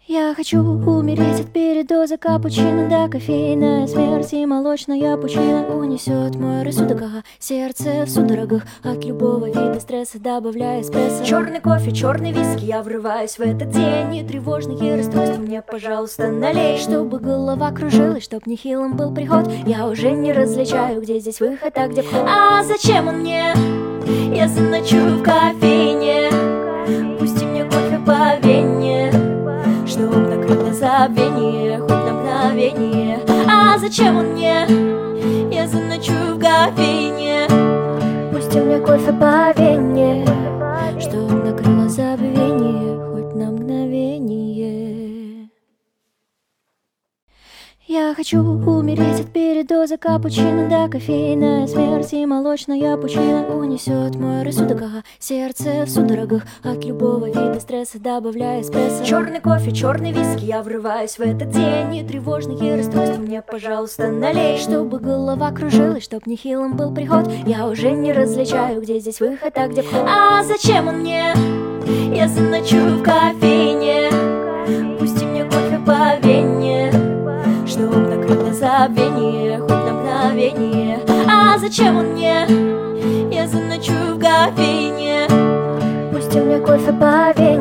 Я хочу умереть от передоза капучино до кофейная смерть и молочная пучина унесет мой рассудок, сердце в судорогах от любого вида стресса, добавляя эспрессо. Черный кофе, черный виски, я врываюсь в этот день, и тревожные расстройства мне, пожалуйста, налей. Чтобы голова кружилась, чтоб нехилым был приход, я уже не различаю, где здесь выход, а где вход. А зачем он мне? Я заночую в кофейне, пусти мне кофе по вене, чтоб накрыло забвение хоть на мгновение. А зачем он мне? Я заночую в кофейне, пусти мне кофе по вене, чтоб накрыло забвение хоть на мгновение. Я хочу умереть от передоза капучино до кофейная смерть и молочная пучина унесет мой рассудок, сердце в судорогах от любого вида стресса, добавляя эспрессо. Черный кофе, черный виски, я врываюсь в этот день, и тревожные расстройства мне, пожалуйста, налей. Чтобы голова кружилась, чтоб нехилым был приход, я уже не различаю, где здесь выход, а где вход. А зачем он мне? Я заночую в кофейне, пусти мне кофе по вене, чтоб накрыло забвение хоть на мгновение. А зачем он мне? Я заночую в кофейне, пусти мне кофе по вене,